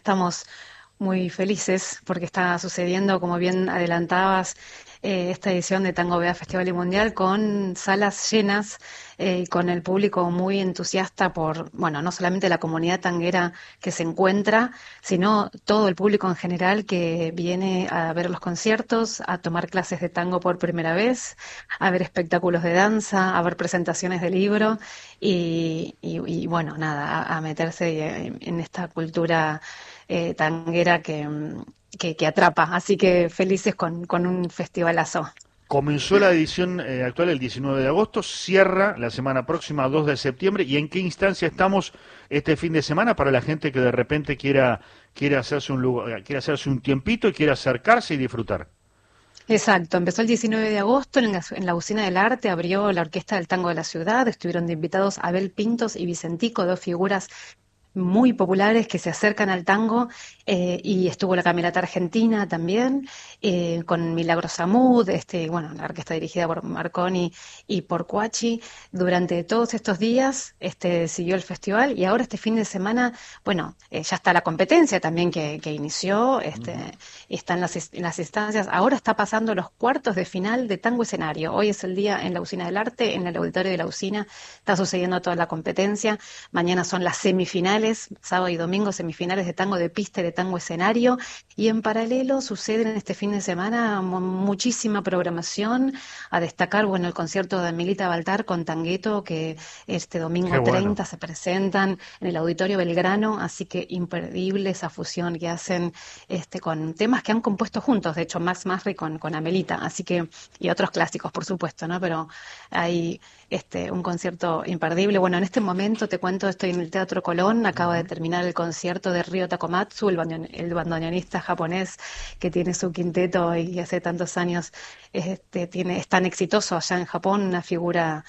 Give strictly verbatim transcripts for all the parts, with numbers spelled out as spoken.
estamos muy felices porque está sucediendo, como bien adelantabas, eh, esta edición de Tango B A Festival y Mundial con salas llenas, eh, con el público muy entusiasta por, bueno, no solamente la comunidad tanguera que se encuentra, sino todo el público en general que viene a ver los conciertos, a tomar clases de tango por primera vez, a ver espectáculos de danza, a ver presentaciones de libro y, y, y bueno, nada, a, a meterse en, en esta cultura eh, tanguera que, que, que atrapa. Así que felices con, con un festivalazo. Comenzó la edición eh, actual el diecinueve de agosto, cierra la semana próxima, dos de septiembre. ¿Y en qué instancia estamos este fin de semana para la gente que de repente quiera, quiera, hacerse, un lugar, quiera hacerse un tiempito y quiera acercarse y disfrutar? Exacto, empezó el diecinueve de agosto en la, en la Usina del Arte, abrió la Orquesta del Tango de la Ciudad, estuvieron de invitados Abel Pintos y Vicentico, dos figuras muy populares que se acercan al tango, eh, y estuvo la Camerata Argentina también, eh, con Milagros Amud, este, bueno, la orquesta dirigida por Marconi y por Cuachi. Durante todos estos días este, siguió el festival y ahora este fin de semana, bueno, eh, ya está la competencia también que, que inició, este, Ujú. están las, en las instancias, ahora está pasando los cuartos de final de tango escenario. Hoy es el día en la Usina del Arte, en el auditorio de la Usina, está sucediendo toda la competencia. Mañana son las semifinales, sábado y domingo, semifinales de tango de pista y de tango escenario. Y en paralelo sucede en este fin de semana mu- muchísima programación. A destacar, bueno, el concierto de Milita Baltar con Tangueto, que este Qué domingo bueno. treinta se presentan en el Auditorio Belgrano. Así que imperdible esa fusión que hacen este, con temas que han compuesto juntos. De hecho, Max Masri con, con Amelita. Así que, y otros clásicos, por supuesto, ¿no? Pero hay este, un concierto imperdible. Bueno, en este momento te cuento, estoy en el Teatro Colón, acaba de Ujú. terminar el concierto de Ryo Takomatsu, el, bandoneon- el bandoneonista japonés que tiene su quinteto y hace tantos años este, tiene, es tan exitoso allá en Japón, una figura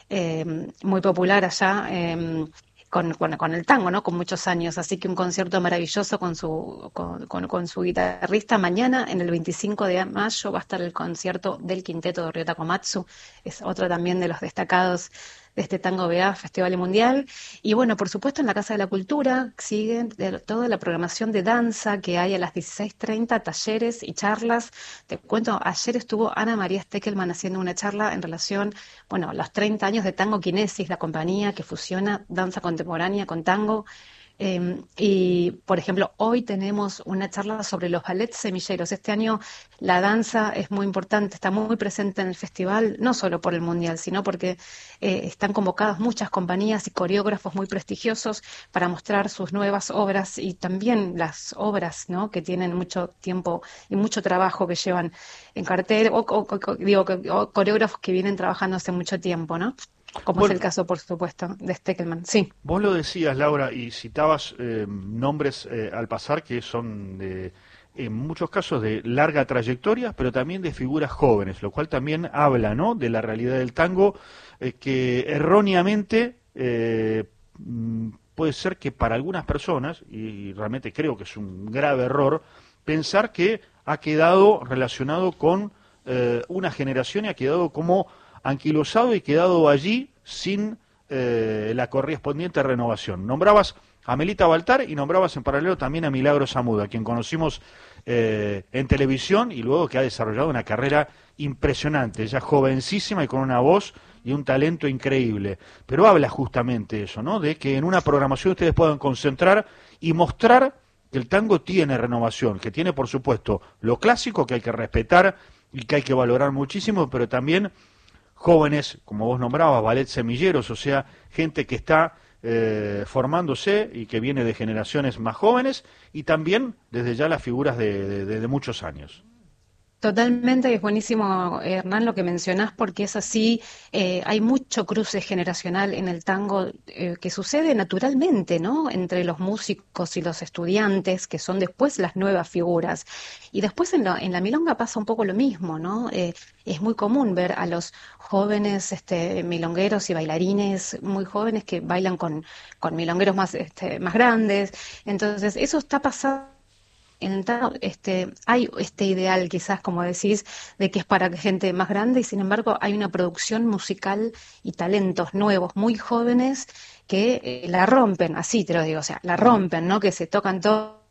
eh, muy popular allá. Eh, con, con, con el tango, ¿no? Con muchos años. Así que un concierto maravilloso con su, con, con, con su guitarrista. Mañana, en el veinticinco de mayo, va a estar el concierto del quinteto de Ryota Komatsu. Es otro también de los destacados de este Tango B A Festival y Mundial. Y bueno, por supuesto, en la Casa de la Cultura siguen de- toda la programación de danza que hay a las dieciséis treinta, talleres y charlas. Te cuento, ayer estuvo Ana María Steckelman haciendo una charla en relación, bueno, a los treinta años de Tango Kinesis, la compañía que fusiona danza contemporánea con tango. Eh, y, por ejemplo, hoy tenemos una charla sobre los ballets semilleros. Este año la danza es muy importante, está muy presente en el festival, no solo por el Mundial, sino porque eh, están convocadas muchas compañías y coreógrafos muy prestigiosos para mostrar sus nuevas obras y también las obras, ¿no? Que tienen mucho tiempo y mucho trabajo que llevan en cartel, o, o- o- digo, que- o coreógrafos que vienen trabajando hace mucho tiempo, ¿no? Como es el Bueno, caso, por supuesto, de Steckelman. Sí. vos lo decías, Laura, y citabas eh, nombres eh, al pasar que son de, en muchos casos de larga trayectoria, pero también de figuras jóvenes, lo cual también habla, ¿no?, de la realidad del tango, eh, que erróneamente eh, mm, puede ser que para algunas personas, y realmente creo que es un grave error, pensar que ha quedado relacionado con eh, una generación y ha quedado como anquilosado y quedado allí sin eh, la correspondiente renovación. Nombrabas a Melita Baltar y nombrabas en paralelo también a Milagros Zamuda, a quien conocimos eh, en televisión y luego que ha desarrollado una carrera impresionante, ella jovencísima y con una voz y un talento increíble. Pero habla justamente eso, ¿no?, de que en una programación ustedes puedan concentrar y mostrar que el tango tiene renovación, que tiene, por supuesto, lo clásico que hay que respetar y que hay que valorar muchísimo, pero también jóvenes, como vos nombrabas, ballet semilleros, o sea, gente que está eh, formándose y que viene de generaciones más jóvenes, y también desde ya las figuras de, de, de muchos años. Totalmente, es buenísimo, Hernán, lo que mencionás, porque es así, eh, hay mucho cruce generacional en el tango eh, que sucede naturalmente, ¿no? Entre los músicos y los estudiantes, que son después las nuevas figuras. Y después en la, en la milonga pasa un poco lo mismo, ¿no? Eh, es muy común ver a los jóvenes este, milongueros y bailarines muy jóvenes que bailan con, con milongueros más, este, más grandes. Entonces, eso está pasando en el tango, este, hay este ideal, quizás, como decís, de que es para gente más grande, y sin embargo hay una producción musical y talentos nuevos, muy jóvenes, que eh, la rompen, así te lo digo, o sea, la Ujú. rompen, ¿no? Que se tocan todos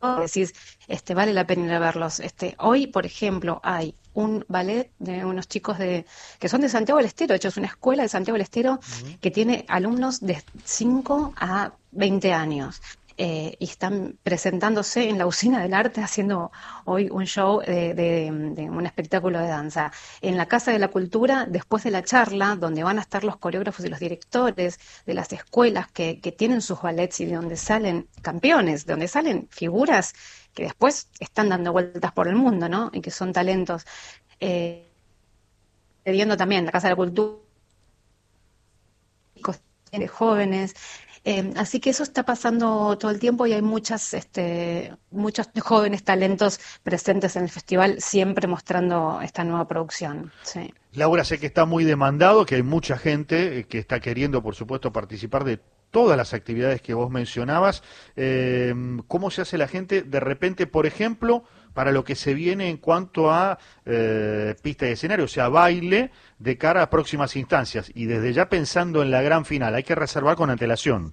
decís, este, vale la pena ir a verlos. Este, hoy, por ejemplo, hay un ballet de unos chicos de que son de Santiago del Estero, de hecho es una escuela de Santiago del Estero Ujú. que tiene alumnos de cinco a veinte años. Eh, y están presentándose en la Usina del Arte haciendo hoy un show de, de, de un espectáculo de danza. En la Casa de la Cultura, después de la charla, donde van a estar los coreógrafos y los directores de las escuelas que, que tienen sus ballets y de donde salen campeones, de donde salen figuras que después están dando vueltas por el mundo, ¿no? Y que son talentos. Eh, viendo también la Casa de la Cultura, de jóvenes. Eh, así que eso está pasando todo el tiempo y hay muchas, este, muchos jóvenes talentos presentes en el festival, siempre mostrando esta nueva producción. Sí. Laura, sé que está muy demandado, que hay mucha gente eh, que está queriendo, por supuesto, participar de todas las actividades que vos mencionabas. Eh, ¿Cómo se hace la gente de repente, por ejemplo, para lo que se viene en cuanto a eh, pista de escenario, o sea, baile de cara a próximas instancias? Y desde ya pensando en la gran final, hay que reservar con antelación.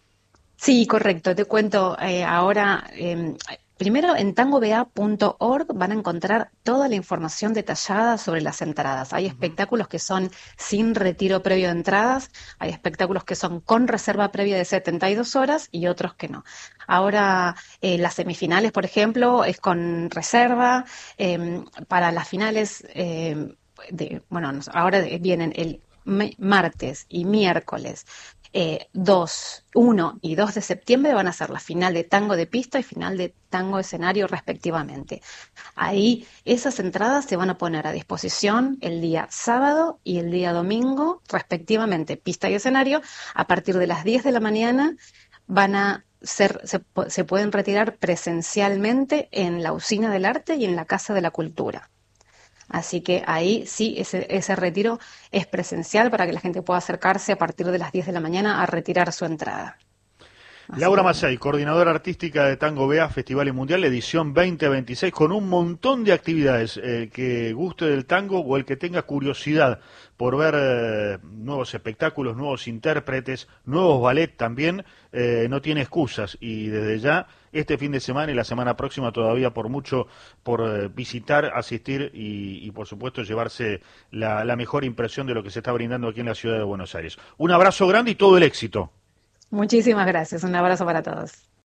Sí, correcto. Te cuento eh, ahora. Eh, primero, en tango b a punto org van a encontrar toda la información detallada sobre las entradas. Hay Ujú. espectáculos que son sin retiro previo de entradas, hay espectáculos que son con reserva previa de setenta y dos horas y otros que no. Ahora, eh, las semifinales, por ejemplo, es con reserva. Eh, para las finales, eh, de, bueno, nos- ahora vienen el me- martes y miércoles eh, dos, uno y dos de septiembre van a ser la final de tango de pista y final de tango escenario respectivamente. Ahí esas entradas se van a poner a disposición el día sábado y el día domingo respectivamente, pista y escenario, a partir de las diez de la mañana van a ser, se, se pueden retirar presencialmente en la Usina del Arte y en la Casa de la Cultura. Así que ahí sí, ese, ese retiro es presencial para que la gente pueda acercarse a partir de las diez de la mañana a retirar su entrada. Así Laura que bueno. Mazzei, coordinadora artística de Tango B A Festival y Mundial, edición veinte veintiséis, con un montón de actividades. El que guste del tango o el que tenga curiosidad por ver eh, nuevos espectáculos, nuevos intérpretes, nuevos ballet también, eh, no tiene excusas. Y desde ya, este fin de semana y la semana próxima todavía por mucho por eh, visitar, asistir y, y, por supuesto llevarse la, la mejor impresión de lo que se está brindando aquí en la ciudad de Buenos Aires. Un abrazo grande y todo el éxito. Muchísimas gracias. Un abrazo para todos.